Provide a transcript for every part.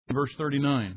verse 39.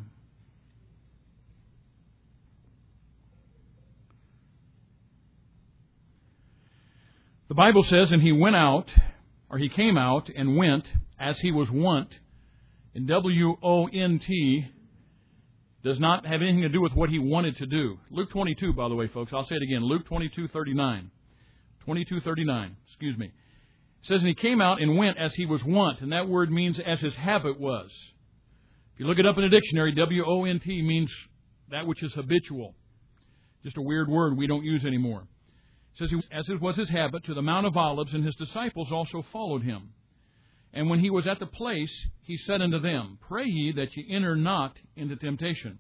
The Bible says, and he went out, or he came out and went as he was wont. And W-O-N-T does not have anything to do with what he wanted to do. Luke 22, by the way, folks. I'll say it again. Luke 22:39. 22:39. Excuse me. It says, and he came out and went as he was wont. And that word means as his habit was. If you look it up in a dictionary, W-O-N-T means that which is habitual. Just a weird word we don't use anymore. It says, as it was his habit, to the Mount of Olives, and his disciples also followed him. And when he was at the place, he said unto them, pray ye that ye enter not into temptation.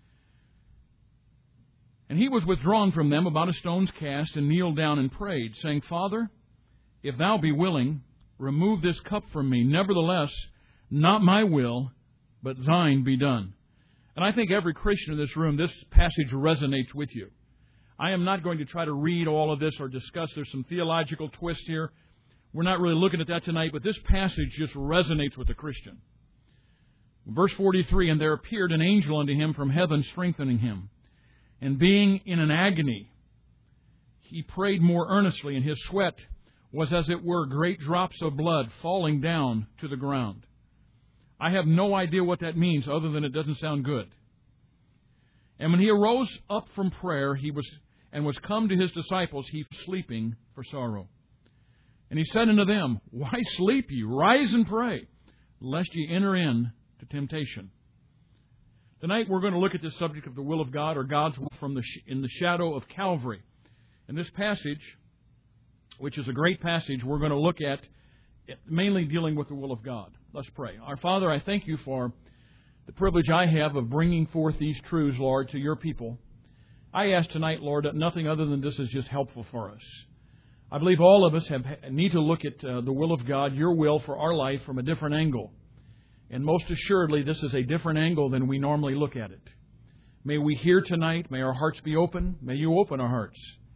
And he was withdrawn from them about a stone's cast, and kneeled down and prayed, saying, Father, if thou be willing, remove this cup from me. Nevertheless, not my will, but thine be done. And I think every Christian in this room, this passage resonates with you. I am not going to try to read all of this or discuss. There's some theological twist here. We're not really looking at that tonight, but this passage just resonates with the Christian. Verse 43, and there appeared an angel unto him from heaven, strengthening him. And being in an agony, he prayed more earnestly, and his sweat was as it were great drops of blood falling down to the ground. I have no idea what that means, other than it doesn't sound good. And when he arose up from prayer, was come to his disciples, he was sleeping for sorrow. And he said unto them, why sleep ye? Rise and pray, lest ye enter into temptation. Tonight we're going to look at this subject of the will of God, or God's will in the shadow of Calvary. And this passage, which is a great passage, we're going to look at mainly dealing with the will of God. Let's pray. Our Father, I thank you for the privilege I have of bringing forth these truths, Lord, to your people. I ask tonight, Lord, that nothing other than this is just helpful for us. I believe all of us need to look at the will of God, your will for our life, from a different angle. And most assuredly, this is a different angle than we normally look at it. May we hear tonight. May our hearts be open. May you open our hearts.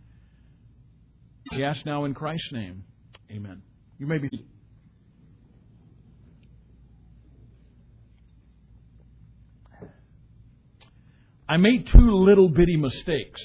We ask now in Christ's name. Amen. You may be. I made two little bitty mistakes.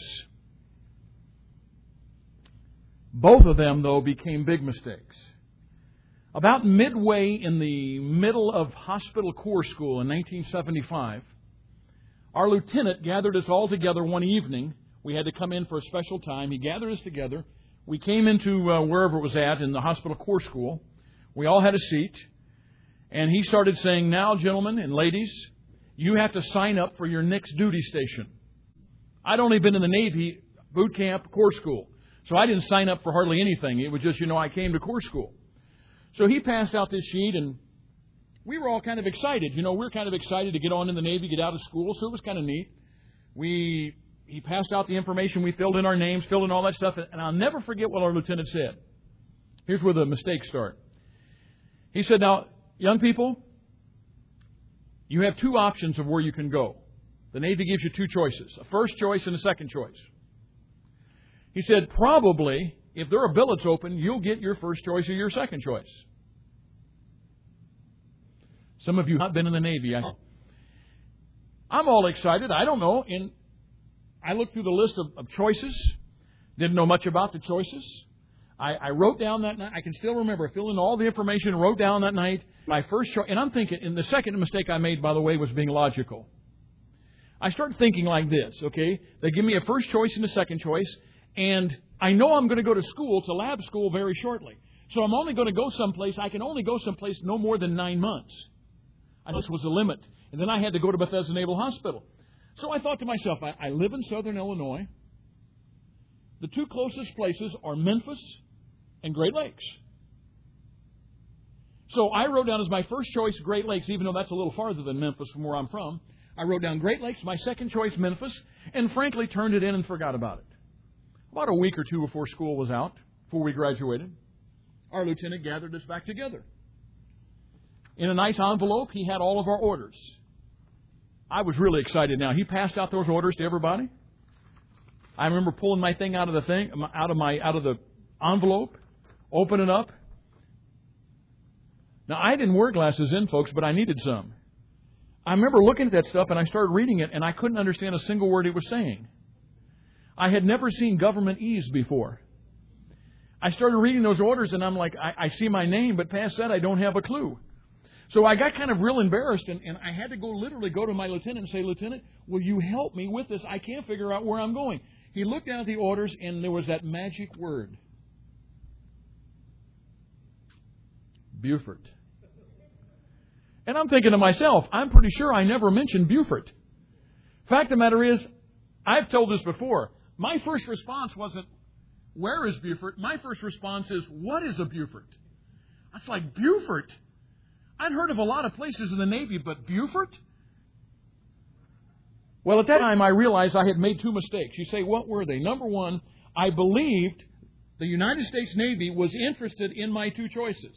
Both of them, though, became big mistakes. About midway in the middle of hospital corps school in 1975, our lieutenant gathered us all together one evening. We had to come in for a special time. He gathered us together. We came into wherever it was at in the hospital corps school. We all had a seat. And he started saying, now, gentlemen and ladies, you have to sign up for your next duty station. I'd only been in the Navy boot camp, corps school. So I didn't sign up for hardly anything. It was just, I came to corps school. So he passed out this sheet, and we were all kind of excited. We were kind of excited to get on in the Navy, get out of school, so it was kind of neat. He passed out the information. We filled in our names, filled in all that stuff, and I'll never forget what our lieutenant said. Here's where the mistakes start. He said, now, young people, you have two options of where you can go. The Navy gives you two choices, a first choice and a second choice. He said, probably, if there are billets open, you'll get your first choice or your second choice. Some of you have not been in the Navy. I'm all excited. I don't know. And I looked through the list of choices. Didn't know much about the choices. I wrote down that night. I can still remember filling in all the information, wrote down that night my first choice. And I'm thinking, and the second mistake I made, by the way, was being logical. I started thinking like this, okay? They give me a first choice and a second choice. And I know I'm going to go to school, to lab school, very shortly. So I'm only going to go someplace. I can only go someplace no more than 9 months. And this was the limit. And then I had to go to Bethesda Naval Hospital. So I thought to myself, I live in southern Illinois. The two closest places are Memphis and Great Lakes. So I wrote down as my first choice Great Lakes, even though that's a little farther than Memphis from where I'm from. I wrote down Great Lakes, my second choice Memphis, and frankly turned it in and forgot about it. About a week or two before school was out, before we graduated, our lieutenant gathered us back together. In a nice envelope, he had all of our orders. I was really excited now. He passed out those orders to everybody. I remember pulling my thing out of the envelope, opening it up. Now, I didn't wear glasses then, folks, but I needed some. I remember looking at that stuff and I started reading it and I couldn't understand a single word it was saying. I had never seen government ease before. I started reading those orders and I'm like, I see my name, but past that I don't have a clue. So I got kind of real embarrassed and I had to literally go to my lieutenant and say, Lieutenant, will you help me with this? I can't figure out where I'm going. He looked down at the orders and there was that magic word. Beaufort. And I'm thinking to myself, I'm pretty sure I never mentioned Beaufort. Fact of the matter is, I've told this before. My first response wasn't, where is Beaufort? My first response is, what is a Beaufort? I was like, Beaufort? I'd heard of a lot of places in the Navy, but Beaufort? Well, at that time, I realized I had made two mistakes. You say, what were they? Number one, I believed the United States Navy was interested in my two choices.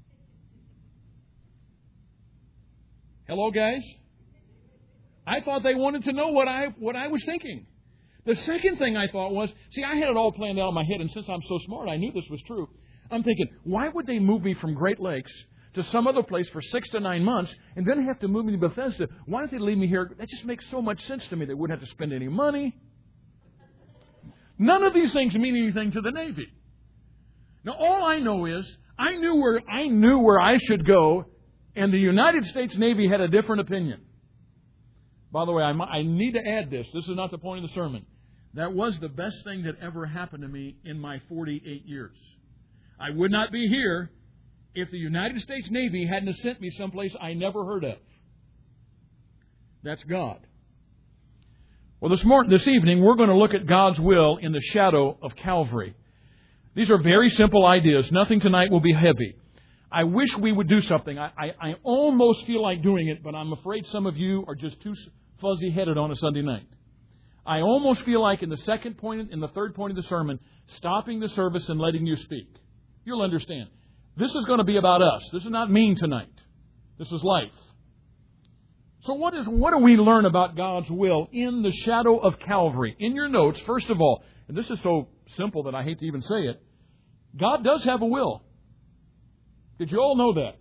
Hello, guys? I thought they wanted to know what I was thinking. The second thing I thought was, I had it all planned out in my head, and since I'm so smart, I knew this was true. I'm thinking, why would they move me from Great Lakes to some other place for 6 to 9 months and then have to move me to Bethesda? Why don't they leave me here? That just makes so much sense to me. They wouldn't have to spend any money. None of these things mean anything to the Navy. Now, all I know is I knew where I should go, and the United States Navy had a different opinion. By the way, I need to add this. This is not the point of the sermon. That was the best thing that ever happened to me in my 48 years. I would not be here if the United States Navy hadn't sent me someplace I never heard of. That's God. Well, this evening, we're going to look at God's will in the shadow of Calvary. These are very simple ideas. Nothing tonight will be heavy. I wish we would do something. I almost feel like doing it, but I'm afraid some of you are just too fuzzy-headed on a Sunday night. I almost feel like in the third point of the sermon, stopping the service and letting you speak. You'll understand. This is going to be about us. This is not mean tonight. This is life. So what do we learn about God's will in the shadow of Calvary? In your notes, first of all, and this is so simple that I hate to even say it, God does have a will. Did you all know that?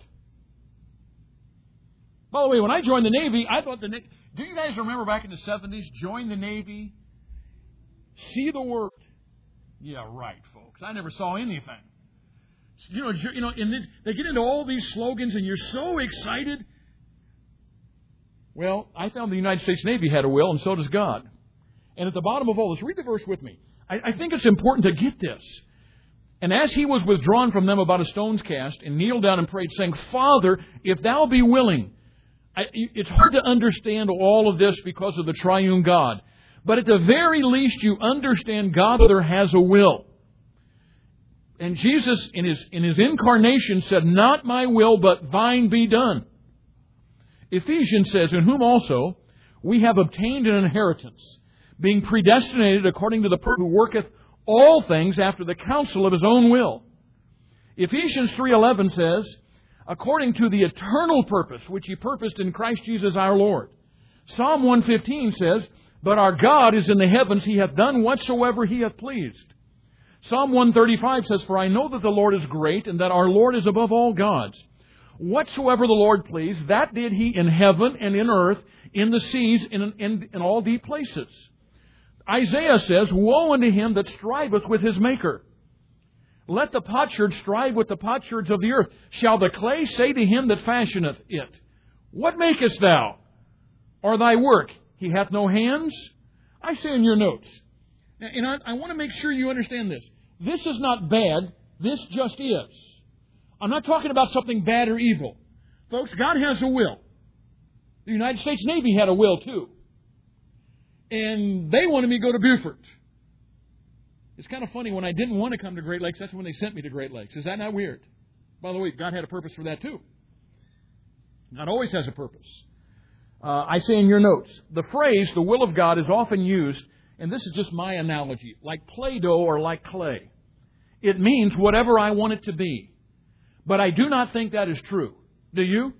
By the way, when I joined the Navy, I thought do you guys remember back in the 70s, join the Navy, see the Word? Yeah, right, folks. I never saw anything. And they get into all these slogans, and you're so excited. Well, I found the United States Navy had a will, and so does God. And at the bottom of all this, read the verse with me. I think it's important to get this. And as he was withdrawn from them about a stone's cast, and kneeled down and prayed, saying, Father, if thou be willing. It's hard to understand all of this because of the triune God. But at the very least, you understand God has a will. And Jesus, in his incarnation, said, not my will, but thine be done. Ephesians says, in whom also we have obtained an inheritance, being predestinated according to the person who worketh all things after the counsel of his own will. Ephesians 3:11 says, according to the eternal purpose which he purposed in Christ Jesus our Lord. Psalm 115 says, but our God is in the heavens, he hath done whatsoever he hath pleased. Psalm 135 says, for I know that the Lord is great, and that our Lord is above all gods. Whatsoever the Lord pleased, that did he in heaven and in earth, in the seas, in all deep places. Isaiah says, woe unto him that striveth with his Maker. Let the potsherd strive with the potsherds of the earth. Shall the clay say to him that fashioneth it, what makest thou? Or thy work? He hath no hands? I say in your notes. And I want to make sure you understand this. This is not bad. This just is. I'm not talking about something bad or evil. Folks, God has a will. The United States Navy had a will too. And they wanted me to go to Beaufort. It's kind of funny, when I didn't want to come to Great Lakes, that's when they sent me to Great Lakes. Is that not weird? By the way, God had a purpose for that too. God always has a purpose. I say in your notes, the phrase, the will of God, is often used, and this is just my analogy, like Play-Doh or like clay. It means whatever I want it to be. But I do not think that is true. Do you?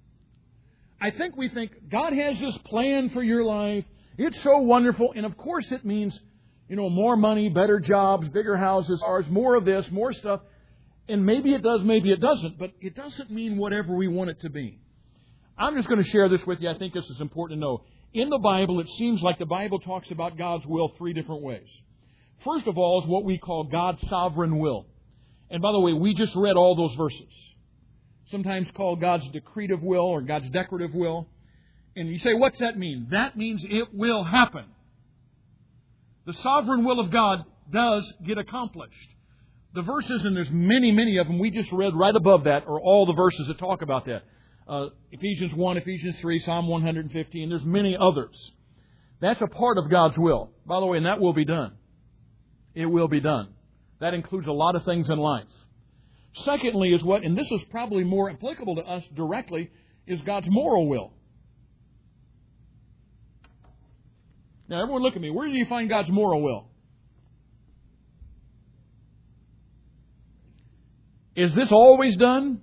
I think we think God has this plan for your life. It's so wonderful. And of course it means, more money, better jobs, bigger houses, cars, more of this, more stuff. And maybe it does, maybe it doesn't. But it doesn't mean whatever we want it to be. I'm just going to share this with you. I think this is important to know. In the Bible, it seems like the Bible talks about God's will three different ways. First of all is what we call God's sovereign will. And by the way, we just read all those verses. Sometimes called God's decretive will or God's decorative will. And you say, what's that mean? That means it will happen. The sovereign will of God does get accomplished. The verses, and there's many, many of them, we just read right above that, are all the verses that talk about that. Ephesians 1, Ephesians 3, Psalm 115. There's many others. That's a part of God's will. By the way, and that will be done. It will be done. That includes a lot of things in life. Secondly is what, and this is probably more applicable to us directly, is God's moral will. Now, everyone look at me. Where do you find God's moral will? Is this always done?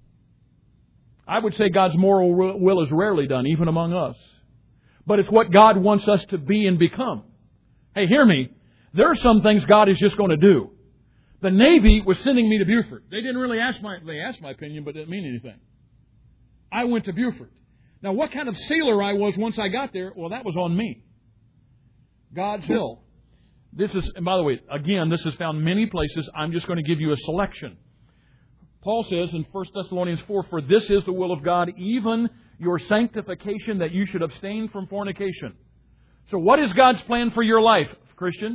I would say God's moral will is rarely done, even among us. But it's what God wants us to be and become. Hey, hear me. There are some things God is just going to do. The Navy was sending me to Beaufort. They didn't really ask my opinion, but it didn't mean anything. I went to Beaufort. Now, what kind of sailor I was once I got there, well, that was on me. God's will. This is, and by the way, again, this is found many places. I'm just going to give you a selection. Paul says in 1 Thessalonians 4, "For this is the will of God, even your sanctification, that you should abstain from fornication." So what is God's plan for your life, Christian?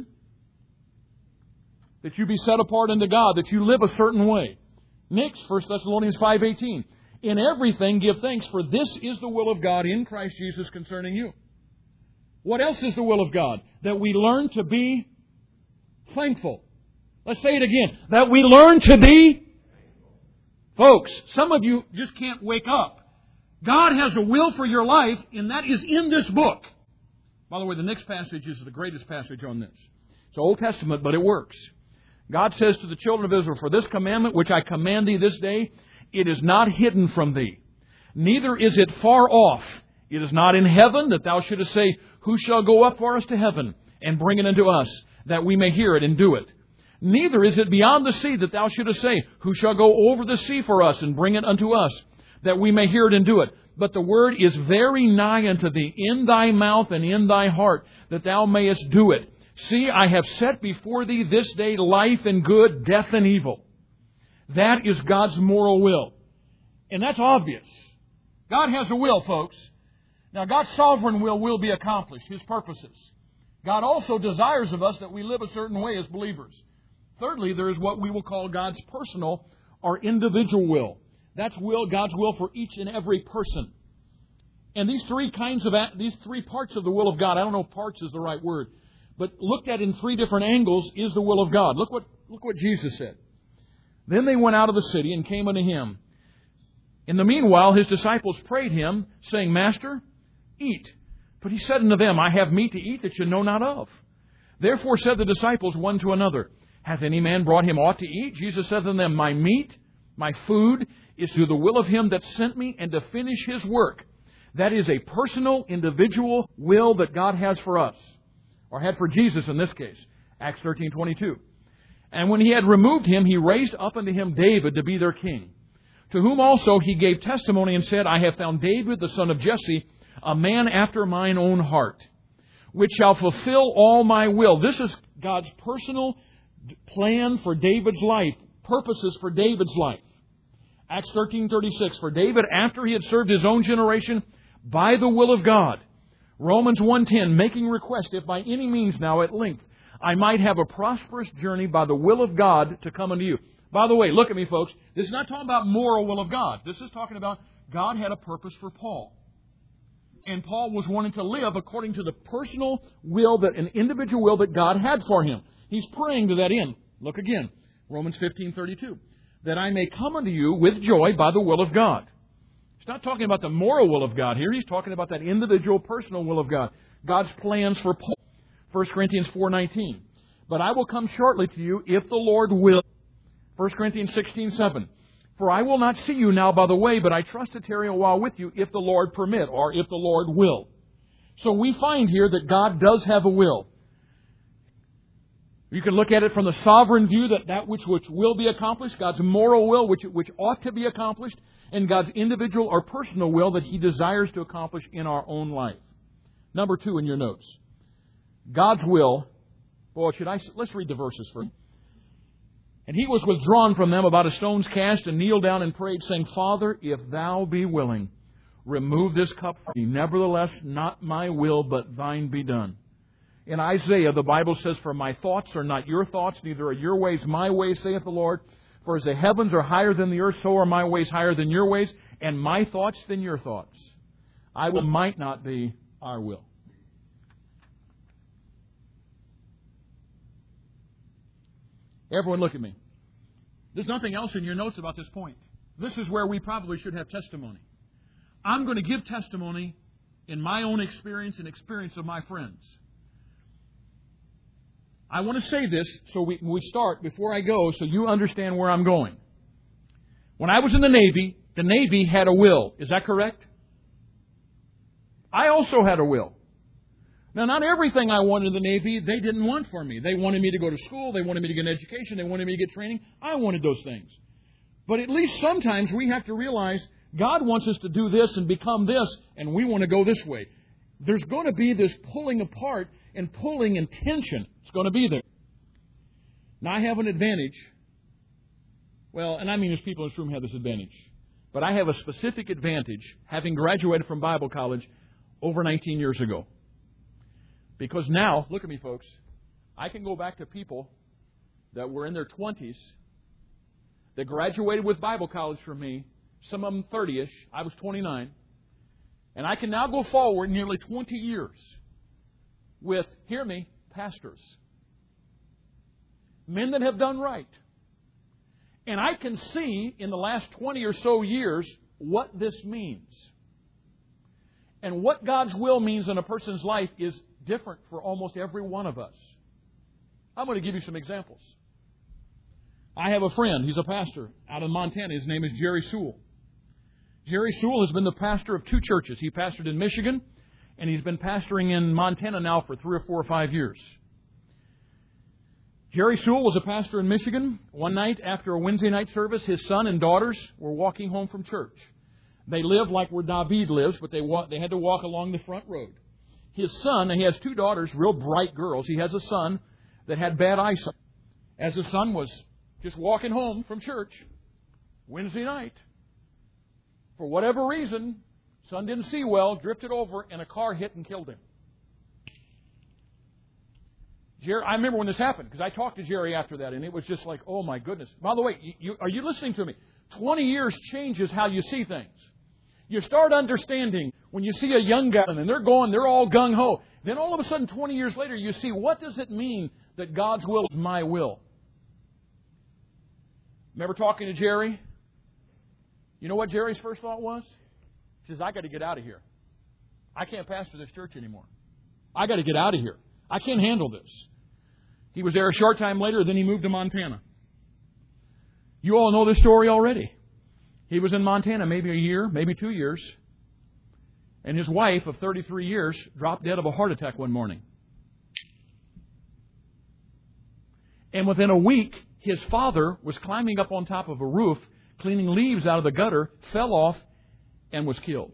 That you be set apart unto God, that you live a certain way. Next, 1 Thessalonians 5:18. "In everything give thanks, for this is the will of God in Christ Jesus concerning you." What else is the will of God? That we learn to be thankful. Let's say it again. That we learn to be. Folks, some of you just can't wake up. God has a will for your life, and that is in this book. By the way, the next passage is the greatest passage on this. It's Old Testament, but it works. God says to the children of Israel, "For this commandment which I command thee this day, it is not hidden from thee, neither is it far off. It is not in heaven, that thou shouldest say, Who shall go up for us to heaven, and bring it unto us, that we may hear it and do it? Neither is it beyond the sea, that thou shouldest say, Who shall go over the sea for us, and bring it unto us, that we may hear it and do it? But the word is very nigh unto thee, in thy mouth and in thy heart, that thou mayest do it. See, I have set before thee this day life and good, death and evil." That is God's moral will. And that's obvious. God has a will, folks. Now, God's sovereign will be accomplished, His purposes. God also desires of us that we live a certain way as believers. Thirdly, there is what we will call God's personal or individual will. That's God's will for each and every person. And these three parts of the will of God, I don't know if parts is the right word, but looked at in three different angles is the will of God. Look what Jesus said. "Then they went out of the city and came unto Him. In the meanwhile, His disciples prayed Him, saying, Master, eat. But He said unto them, I have meat to eat that you know not of. Therefore said the disciples one to another, Hath any man brought Him aught to eat? Jesus said unto them, My meat, my food, is to the will of Him that sent me, and to finish His work. That is a personal, individual will that God has for us. Or had for Jesus in this case. Acts 13:22. And when He had removed Him, He raised up unto Him David to be their king. To whom also He gave testimony and said, I have found David the son of Jesse, a man after mine own heart, which shall fulfill all my will. This is God's personal plan for David's life, purposes for David's life. Acts 13:36. For David, after he had served his own generation by the will of God. Romans 1:10, making request, if by any means now at length I might have a prosperous journey by the will of God to come unto you. By the way, look at me, folks. This is not talking about moral will of God. This is talking about God had a purpose for Paul. And Paul was wanting to live according to the personal will, an individual will that God had for him. He's praying to that end. Look again. Romans 15:32. That I may come unto you with joy by the will of God. He's not talking about the moral will of God here. He's talking about that individual, personal will of God. God's plans for Paul. 1 Corinthians 4:19. But I will come shortly to you if the Lord will. 1 Corinthians 16:7. For I will not see you now by the way, but I trust to tarry a while with you if the Lord permit, or if the Lord will. So we find here that God does have a will. You can look at it from the sovereign view, that which will be accomplished, God's moral will, which ought to be accomplished. and God's individual or personal will that He desires to accomplish in our own life. Number 2 in your notes. God's will. Boy, let's read the verses first. And He was withdrawn from them about a stone's cast and kneeled down and prayed, saying, Father, if Thou be willing, remove this cup from me. Nevertheless, not my will, but Thine be done. In Isaiah, the Bible says, For my thoughts are not your thoughts, neither are your ways my ways, saith the Lord. For as the heavens are higher than the earth, so are my ways higher than your ways, and my thoughts than your thoughts. I will might not be our will. Everyone look at me. There's nothing else in your notes about this point. This is where we probably should have testimony. I'm going to give testimony in my own experience and experience of my friends. I want to say this so we start before I go so you understand where I'm going. When I was in the Navy had a will. Is that correct? I also had a will. Now, not everything I wanted in the Navy, they didn't want for me. They wanted me to go to school. They wanted me to get an education. They wanted me to get training. I wanted those things. But at least sometimes we have to realize God wants us to do this and become this, and we want to go this way. There's going to be this pulling apart and pulling and tension. It's going to be there. Now, I have an advantage. Well, and I mean there's people in this room who have this advantage. But I have a specific advantage, having graduated from Bible college over 19 years ago. Because now, look at me, folks, I can go back to people that were in their 20s that graduated with Bible college from me, some of them 30-ish, I was 29, and I can now go forward nearly 20 years with, hear me, pastors, men that have done right. And I can see in the last 20 or so years what this means. And what God's will means in a person's life is different for almost every one of us. I'm going to give you some examples. I have a friend. He's a pastor out in Montana. His name is Jerry Sewell. Jerry Sewell has been the pastor of 2 churches. He pastored in Michigan, and he's been pastoring in Montana now for 3 or 4 or 5 years. Jerry Sewell was a pastor in Michigan. One night after a Wednesday night service, his son and daughters were walking home from church. They lived like where David lives, but they had to walk along the front road. His son, and he has 2 daughters, real bright girls. He has a son that had bad eyesight. As the son was just walking home from church Wednesday night, for whatever reason, son didn't see well, drifted over, and a car hit and killed him. Jerry, I remember when this happened, because I talked to Jerry after that, and it was just like, oh my goodness. By the way, are you listening to me? 20 years changes how you see things. You start understanding when you see a young guy and they're all gung-ho. Then all of a sudden, 20 years later, you see, what does it mean that God's will is my will? Remember talking to Jerry? You know what Jerry's first thought was? He says, I got to get out of here. I can't pastor this church anymore. I got to get out of here. I can't handle this. He was there a short time later, then he moved to Montana. You all know this story already. He was in Montana maybe a year, maybe 2 years. And his wife of 33 years dropped dead of a heart attack one morning. And within a week, his father was climbing up on top of a roof, cleaning leaves out of the gutter, fell off, and was killed.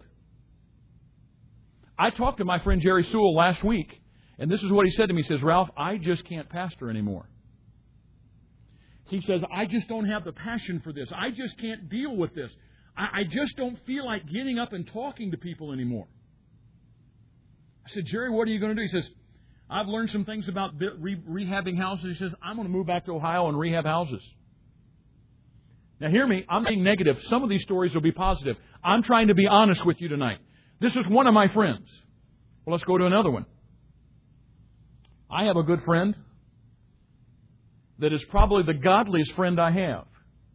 I talked to my friend Jerry Sewell last week, and this is what he said to me. He says, Ralph, I just can't pastor anymore. He says, I just don't have the passion for this. I just can't deal with this. I just don't feel like getting up and talking to people anymore. I said, Jerry, what are you going to do? He says, I've learned some things about rehabbing houses. He says, I'm going to move back to Ohio and rehab houses. Now, hear me. I'm being negative. Some of these stories will be positive. I'm trying to be honest with you tonight. This is one of my friends. Well, let's go to another one. I have a good friend that is probably the godliest friend I have.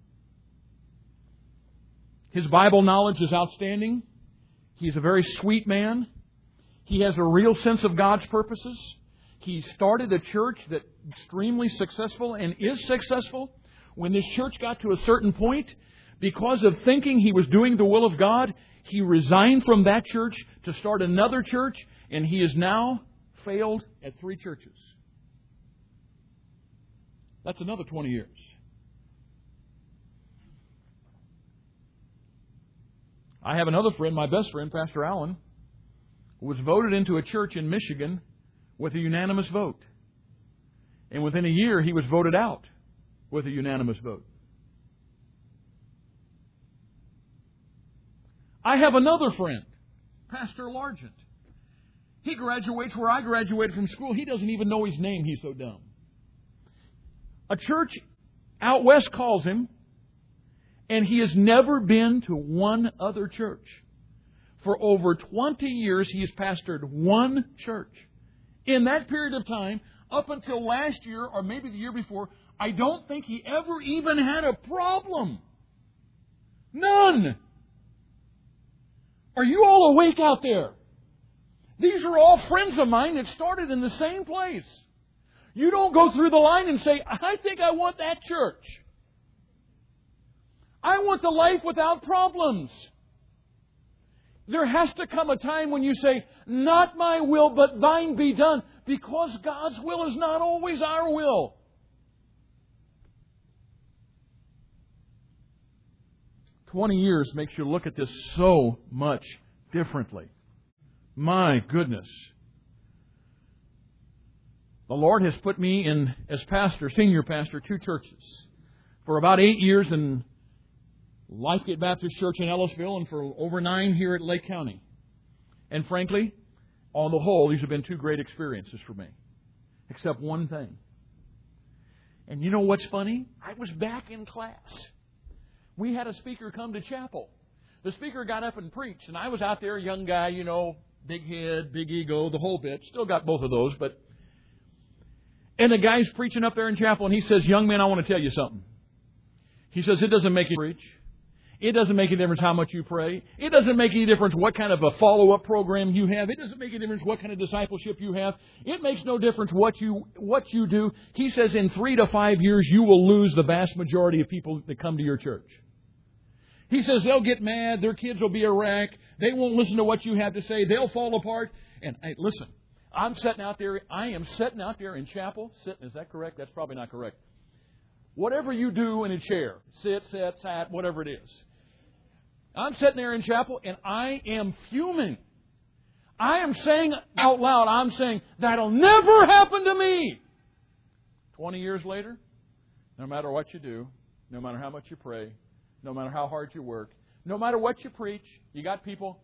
His Bible knowledge is outstanding. He's a very sweet man. He has a real sense of God's purposes. He started a church that's extremely successful and is successful. When this church got to a certain point, because of thinking he was doing the will of God, he resigned from that church to start another church, and he has now failed at 3 churches. That's another 20 years. I have another friend, my best friend, Pastor Allen, who was voted into a church in Michigan with a unanimous vote. And within a year, he was voted out with a unanimous vote. I have another friend, Pastor Largent. He graduates where I graduated from school. He doesn't even know his name. He's so dumb. A church out west calls him, and he has never been to one other church. For over 20 years, he has pastored one church. In that period of time, up until last year, or maybe the year before, I don't think he ever even had a problem. None. Are you all awake out there? These are all friends of mine that started in the same place. You don't go through the line and say, I think I want that church. I want the life without problems. There has to come a time when you say, not my will, but thine be done. Because God's will is not always our will. "20 years makes you look at this so much differently. My goodness. The Lord has put me in, as pastor, senior pastor, 2 churches. For about 8 years in Lifegate Baptist Church in Ellisville, and for over 9 here at Lake County. And frankly, on the whole, these have been 2 great experiences for me. Except one thing. And you know what's funny? I was back in class. We had a speaker come to chapel. The speaker got up and preached, and I was out there, young guy, you know, big head, big ego, the whole bit. Still got both of those, but... And the guy's preaching up there in chapel, and he says, young man, I want to tell you something. He says, it doesn't make you preach. It doesn't make any difference how much you pray. It doesn't make any difference what kind of a follow-up program you have. It doesn't make any difference what kind of discipleship you have. It makes no difference what you do. He says in 3 to 5 years, you will lose the vast majority of people that come to your church. He says they'll get mad. Their kids will be a wreck. They won't listen to what you have to say. They'll fall apart. And hey, listen, I'm sitting out there. I am sitting out there in chapel. Sitting, is that correct? That's probably not correct. Whatever you do in a chair, sit, sat, whatever it is. I'm sitting there in chapel, and I am fuming. I am saying out loud, I'm saying, that'll never happen to me. 20 years later, no matter what you do, no matter how much you pray, no matter how hard you work, no matter what you preach, you got people,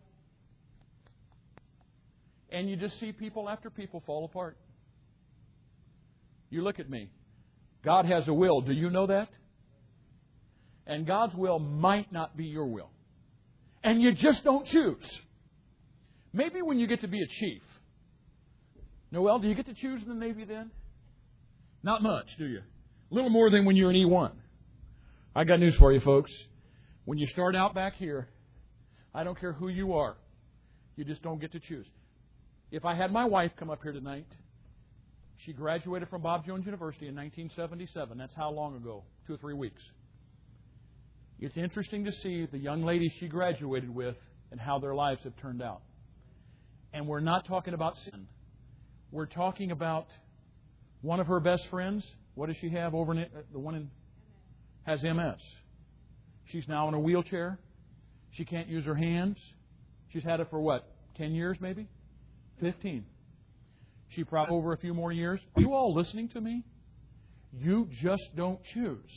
and you just see people after people fall apart. You look at me. God has a will. Do you know that? And God's will might not be your will. And you just don't choose. Maybe when you get to be a chief. Noel, do you get to choose in the Navy then? Not much, do you? A little more than when you're an E1. I got news for you, folks. When you start out back here, I don't care who you are. You just don't get to choose. If I had my wife come up here tonight, she graduated from Bob Jones University in 1977. That's how long ago? 2 or 3 weeks. It's interesting to see the young ladies she graduated with and how their lives have turned out. And we're not talking about sin. We're talking about one of her best friends. What does she have over in the one in has MS. She's now in a wheelchair. She can't use her hands. She's had it for what? 10 years maybe? 15. She probably over a few more years. Are you all listening to me? You just don't choose.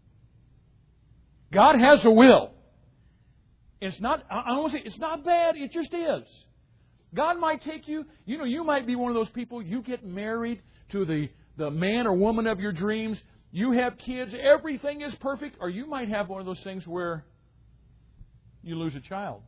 God has a will. It's not, I don't want to say it's not bad, it just is. God might take you, you might be one of those people, you get married to the man or woman of your dreams, you have kids, everything is perfect, or you might have one of those things where you lose a child.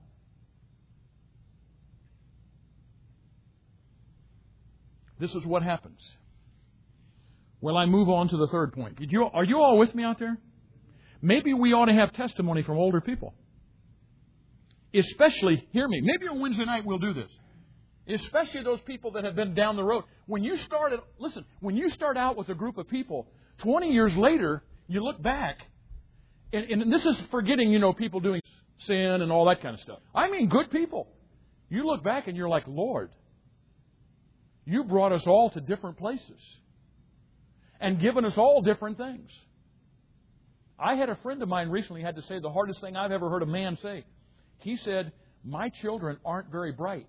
This is what happens. Well, I move on to the third point. Are you all with me out there? Maybe we ought to have testimony from older people. Especially, hear me, maybe on Wednesday night we'll do this. Especially those people that have been down the road. When you start out with a group of people, 20 years later, you look back, and this is forgetting, people doing sin and all that kind of stuff. I mean good people. You look back and you're like, Lord, you brought us all to different places and given us all different things. I had a friend of mine recently had to say the hardest thing I've ever heard a man say. He said, my children aren't very bright.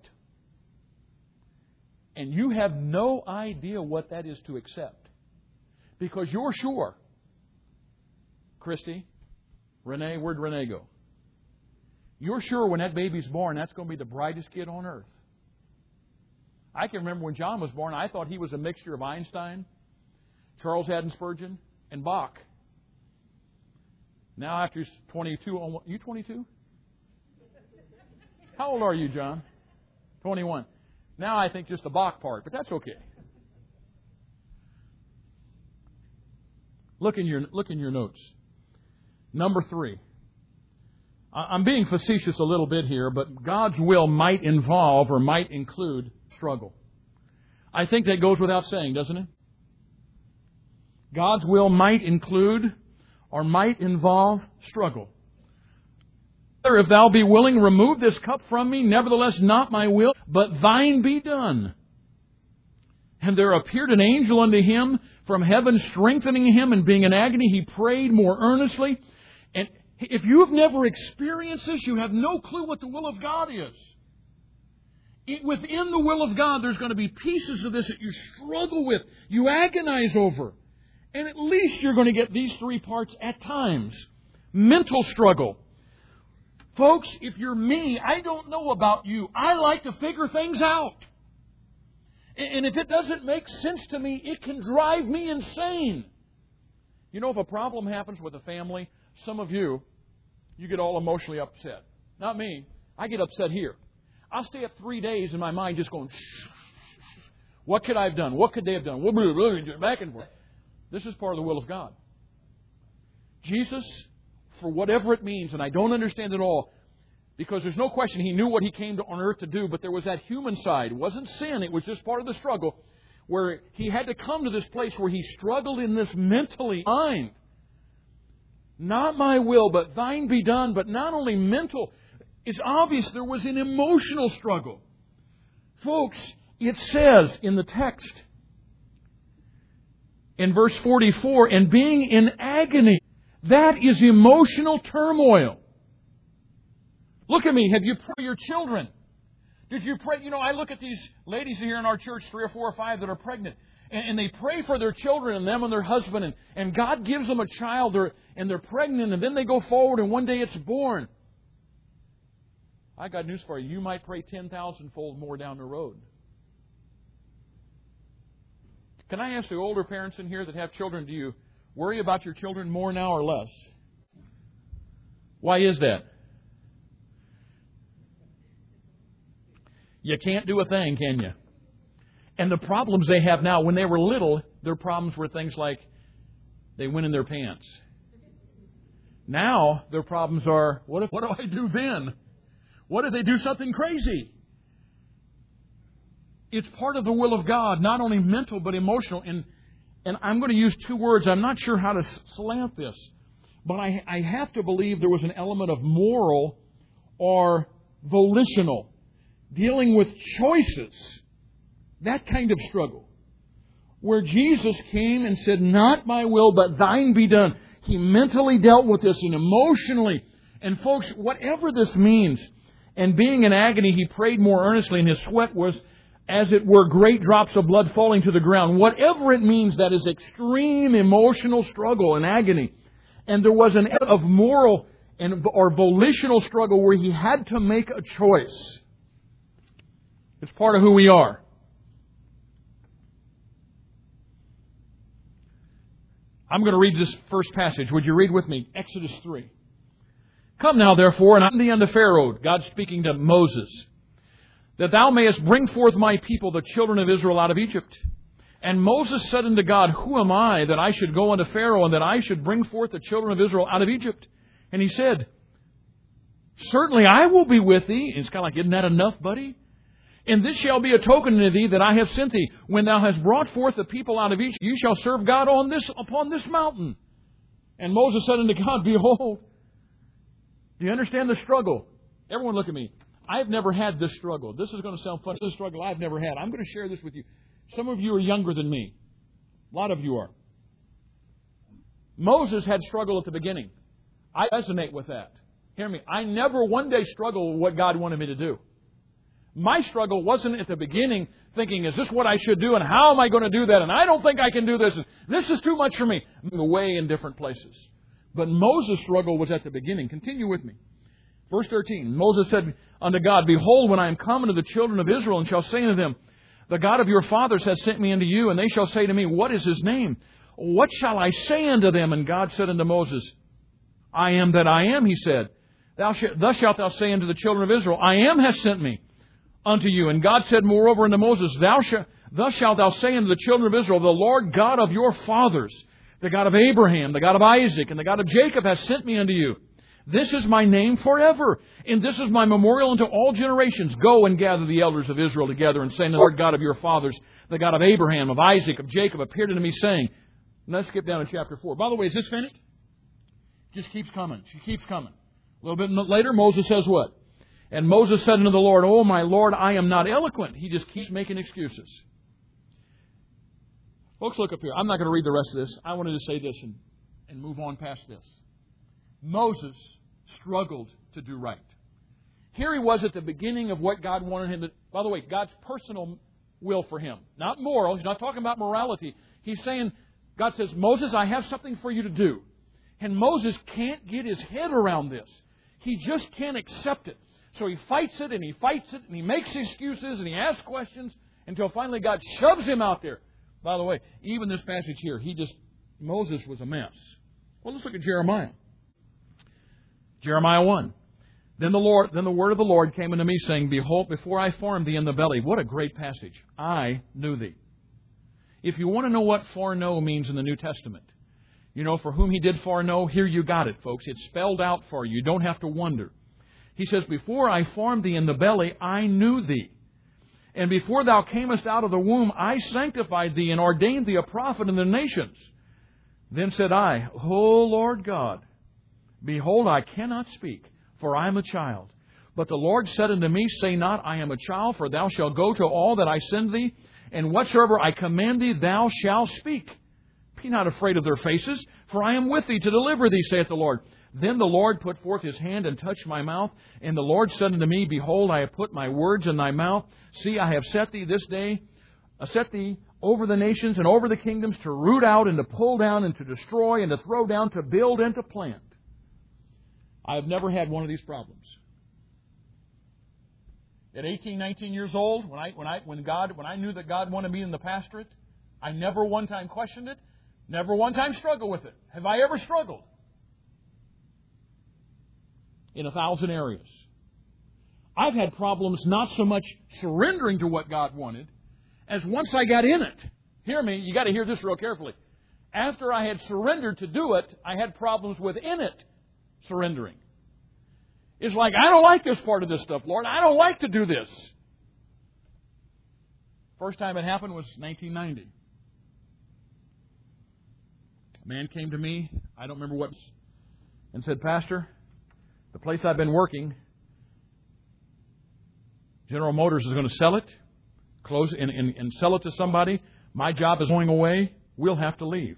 And you have no idea what that is to accept. Because you're sure, Christy, Renee, where'd Renee go? You're sure when that baby's born, that's going to be the brightest kid on earth. I can remember when John was born, I thought he was a mixture of Einstein, Charles Haddon Spurgeon, and Bach. Now after he's 22, you 22? How old are you, John? 21. Now I think just the Bach part, but that's okay. Look in your notes. Number 3. I'm being facetious a little bit here, but God's will might involve or might include struggle. I think that goes without saying, doesn't it? God's will might include or might involve struggle. If thou be willing, remove this cup from me. Nevertheless, not my will, but thine be done. And there appeared an angel unto him from heaven, strengthening him, and being in agony, he prayed more earnestly. And if you have never experienced this, you have no clue what the will of God is. Within the will of God, there's going to be pieces of this that you struggle with, you agonize over. And at least you're going to get these 3 parts at times. Mental struggle. Folks, if you're me, I don't know about you. I like to figure things out. And if it doesn't make sense to me, it can drive me insane. You know, if a problem happens with a family, some of you get all emotionally upset. Not me. I get upset here. I'll stay up 3 days in my mind just going, what could I have done? What could they have done? Back and forth. This is part of the will of God. Jesus, for whatever it means, and I don't understand it all, because there's no question He knew what He came on earth to do, but there was that human side. It wasn't sin, it was just part of the struggle, where He had to come to this place where He struggled in this mentally mind. Not my will, but thine be done. But not only mental, it's obvious there was an emotional struggle. Folks, it says in the text, in verse 44, and being in agony. That is emotional turmoil. Look at me. Have you prayed for your children? Did you pray? You know, I look at these ladies here in our church, 3 or 4 or 5 that are pregnant. And they pray for their children and them and their husband. And God gives them a child and they're pregnant. And then they go forward and one day it's born. I got news for you. You might pray 10,000-fold more down the road. Can I ask the older parents in here that have children, do you worry about your children more now or less? Why is that? You can't do a thing, can you? And the problems they have now, when they were little, their problems were things like they went in their pants. Now, their problems are, what do I do then? What if they do something crazy? It's part of the will of God, not only mental but emotional. And I'm going to use 2 words. I'm not sure how to slant this. But I have to believe there was an element of moral or volitional, dealing with choices. That kind of struggle. Where Jesus came and said, not my will, but thine be done. He mentally dealt with this and emotionally. And folks, whatever this means, and being in agony, He prayed more earnestly, and His sweat was, as it were, great drops of blood falling to the ground. Whatever it means, that is extreme emotional struggle and agony. And there was an of moral or volitional struggle where He had to make a choice. It's part of who we are. I'm going to read this first passage. Would you read with me? Exodus 3. Come now, therefore, and unto thee unto Pharaoh, God speaking to Moses, that thou mayest bring forth my people, the children of Israel, out of Egypt. And Moses said unto God, who am I that I should go unto Pharaoh, and that I should bring forth the children of Israel out of Egypt? And He said, certainly I will be with thee. And it's kind of like, isn't that enough, buddy? And this shall be a token unto thee that I have sent thee. When thou hast brought forth the people out of Egypt, you shall serve God upon this mountain. And Moses said unto God, behold. Do you understand the struggle? Everyone look at me. I've never had this struggle. This is going to sound funny. This is a struggle I've never had. I'm going to share this with you. Some of you are younger than me. A lot of you are. Moses had struggle at the beginning. I resonate with that. Hear me. I never one day struggled with what God wanted me to do. My struggle wasn't at the beginning thinking, is this what I should do and how am I going to do that? And I don't think I can do this. And this is too much for me. I'm away in different places. But Moses' struggle was at the beginning. Continue with me. Verse 13. Moses said unto God, Behold, when I am come unto the children of Israel, and shall say unto them, The God of your fathers has sent me unto you, and they shall say to me, What is His name? What shall I say unto them? And God said unto Moses, I am that I am, He said. Thus shalt thou say unto the children of Israel, I am has sent me unto you. And God said moreover unto Moses, Thus shalt thou say unto the children of Israel, The Lord God of your fathers, the God of Abraham, the God of Isaac, and the God of Jacob hath sent me unto you. This is my name forever, and this is my memorial unto all generations. Go and gather the elders of Israel together, and say unto the Lord God of your fathers, the God of Abraham, of Isaac, of Jacob, appeared unto me, saying, Let's skip down to chapter 4. By the way, is this finished? Just keeps coming. She keeps coming. A little bit later, Moses says what? And Moses said unto the Lord, Oh, my Lord, I am not eloquent. He just keeps making excuses. Folks, look up here. I'm not going to read the rest of this. I wanted to say this and move on past this. Moses struggled to do right. Here he was at the beginning of what God wanted him to... By the way, God's personal will for him. Not moral. He's not talking about morality. He's saying, God says, Moses, I have something for you to do. And Moses can't get his head around this. He just can't accept it. So he fights it and he fights it and he makes excuses and he asks questions until finally God shoves him out there. By the way, even this passage here, Moses was a mess. Well, let's look at Jeremiah. Jeremiah 1. Then the word of the Lord came unto me, saying, Behold, before I formed thee in the belly. What a great passage. I knew thee. If you want to know what foreknow means in the New Testament, you know, for whom He did foreknow, here you got it, folks. It's spelled out for you. You don't have to wonder. He says, Before I formed thee in the belly, I knew thee. And before thou camest out of the womb, I sanctified thee and ordained thee a prophet in the nations. Then said I, O Lord God, behold, I cannot speak, for I am a child. But the Lord said unto me, Say not, I am a child, for thou shalt go to all that I send thee, and whatsoever I command thee, thou shalt speak. Be not afraid of their faces, for I am with thee to deliver thee, saith the Lord. Then the Lord put forth His hand and touched my mouth. And the Lord said unto me, Behold, I have put my words in thy mouth. See, I have set thee this day, set thee over the nations and over the kingdoms, to root out and to pull down and to destroy and to throw down, to build and to plant. I have never had one of these problems. At 18, 19 years old, when I knew that God wanted me in the pastorate, I never one time questioned it, never one time struggled with it. Have I ever struggled? In 1,000 areas. I've had problems not so much surrendering to what God wanted as once I got in it. Hear me, you got to hear this real carefully. After I had surrendered to do it, I had problems within it surrendering. It's like, I don't like this part of this stuff, Lord. I don't like to do this. First time it happened was 1990. A man came to me, I don't remember what, and said, Pastor, the place I've been working, General Motors is going to sell it, close and sell it to somebody. My job is going away. We'll have to leave.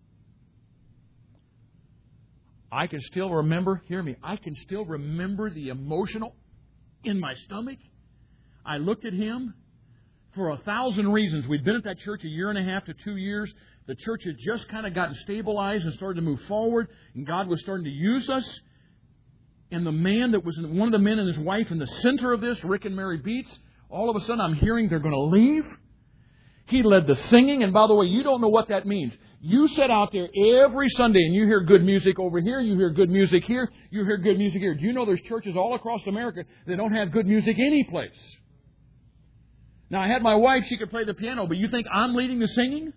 I can still remember, hear me, I can still remember the emotional in my stomach. I looked at him for 1,000 reasons. We'd been at that church 1.5 to 2 years. The church had just kind of gotten stabilized and started to move forward, and God was starting to use us. And the man that was one of the men and his wife in the center of this, Rick and Mary Beats, all of a sudden I'm hearing they're going to leave. He led the singing. And by the way, you don't know what that means. You sit out there every Sunday and you hear good music over here, you hear good music here, you hear good music here. Do you know there's churches all across America that don't have good music anyplace? Now, I had my wife, she could play the piano, but you think I'm leading the singing?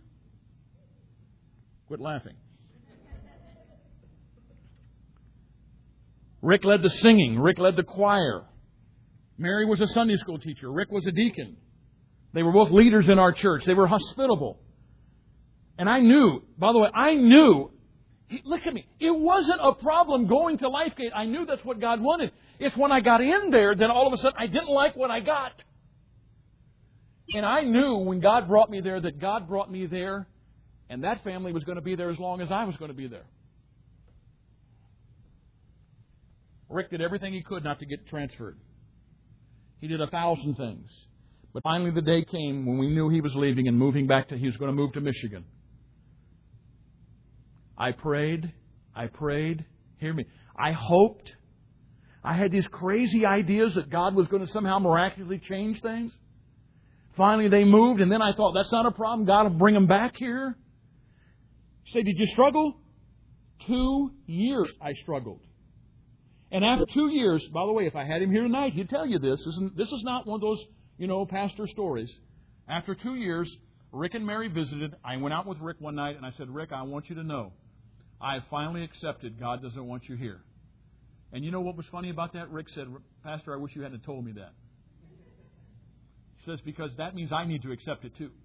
Quit laughing. Rick led the singing. Rick led the choir. Mary was a Sunday school teacher. Rick was a deacon. They were both leaders in our church. They were hospitable. And I knew, by the way, look at me, it wasn't a problem going to LifeGate. I knew that's what God wanted. It's when I got in there, then all of a sudden I didn't like what I got. And I knew when God brought me there that God brought me there, and that family was going to be there as long as I was going to be there. Rick did everything he could not to get transferred. He did 1,000 things. But finally the day came when we knew he was leaving and he was going to move to Michigan. I prayed. Hear me. I hoped. I had these crazy ideas that God was going to somehow miraculously change things. Finally they moved, and then I thought, that's not a problem. God will bring them back here. He said, did you struggle? 2 years I struggled. And after 2 years, by the way, if I had him here tonight, he'd tell you this. This is not one of those, pastor stories. After 2 years, Rick and Mary visited. I went out with Rick one night, and I said, Rick, I want you to know, I have finally accepted God doesn't want you here. And you know what was funny about that? Rick said, Pastor, I wish you hadn't told me that. He says, because that means I need to accept it too.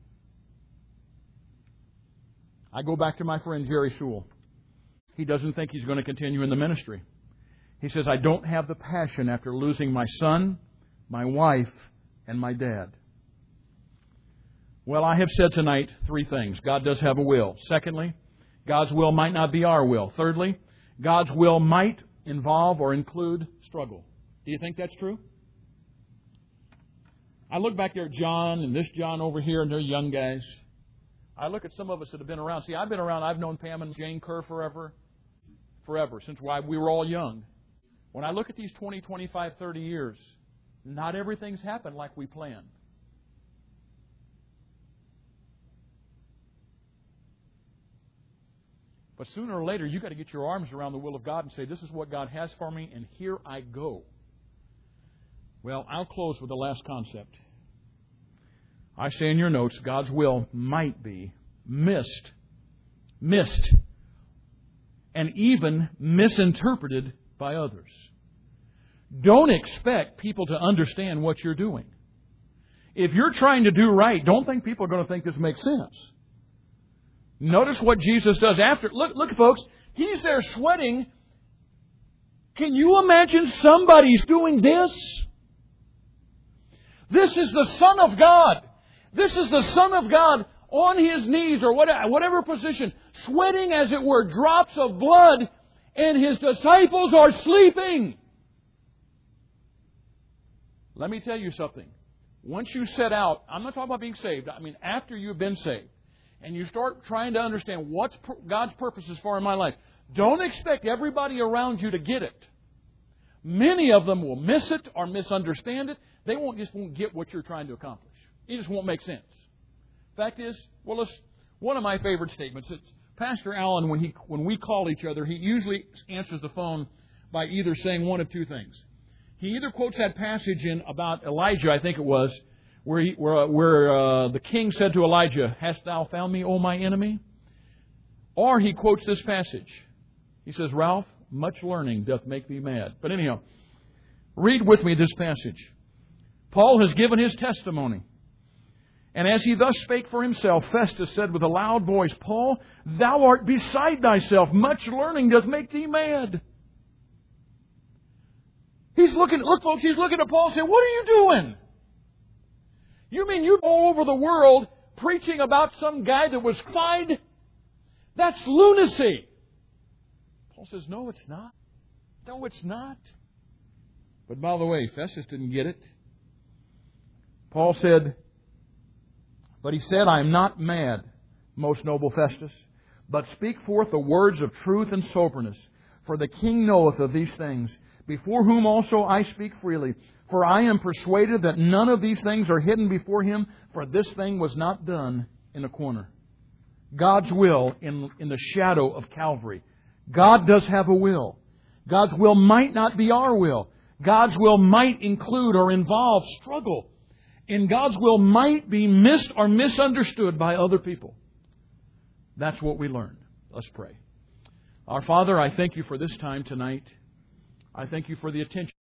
I go back to my friend Jerry Sewell. He doesn't think he's going to continue in the ministry. He says, I don't have the passion after losing my son, my wife, and my dad. Well, I have said tonight 3 things. God does have a will. Secondly, God's will might not be our will. Thirdly, God's will might involve or include struggle. Do you think that's true? I look back there at John and this John over here, and they're young guys. I look at some of us that have been around. See, I've been around. I've known Pam and Jane Kerr forever, since we were all young. When I look at these 20, 25, 30 years, not everything's happened like we planned. But sooner or later, you've got to get your arms around the will of God and say, this is what God has for me, and here I go. Well, I'll close with the last concept. I say in your notes, God's will might be missed, and even misinterpreted by others. Don't expect people to understand what you're doing. If you're trying to do right, don't think people are going to think this makes sense. Notice what Jesus does after. Look, folks, He's there sweating. Can you imagine somebody's doing this? This is the Son of God. This is the Son of God on His knees or whatever position, sweating as it were drops of blood, and His disciples are sleeping. Let me tell you something. Once you set out, I'm not talking about being saved. I mean, after you've been saved, and you start trying to understand what's God's purposes for in my life, don't expect everybody around you to get it. Many of them will miss it or misunderstand it. They won't get what you're trying to accomplish. It just won't make sense. Fact is, one of my favorite statements. It's Pastor Allen, when we call each other, he usually answers the phone by either saying one of 2 things. He either quotes that passage in about Elijah, I think it was, where the king said to Elijah, "Hast thou found me, O my enemy?" Or he quotes this passage. He says, "Ralph, much learning doth make thee mad." But anyhow, read with me this passage. Paul has given his testimony. And as he thus spake for himself, Festus said with a loud voice, "Paul, thou art beside thyself. Much learning doth make thee mad." Look, folks, he's looking at Paul and saying, "What are you doing? You mean you're all over the world preaching about some guy that was fined? That's lunacy." Paul says, "No, it's not. No, it's not." But by the way, Festus didn't get it. Paul said, "But he said, I am not mad, most noble Festus, but speak forth the words of truth and soberness. For the king knoweth of these things, before whom also I speak freely. For I am persuaded that none of these things are hidden before him, for this thing was not done in a corner." God's will in the shadow of Calvary. God does have a will. God's will might not be our will. God's will might include or involve struggle. And God's will might be missed or misunderstood by other people. That's what we learned. Let's pray. Our Father, I thank You for this time tonight. I thank You for the attention.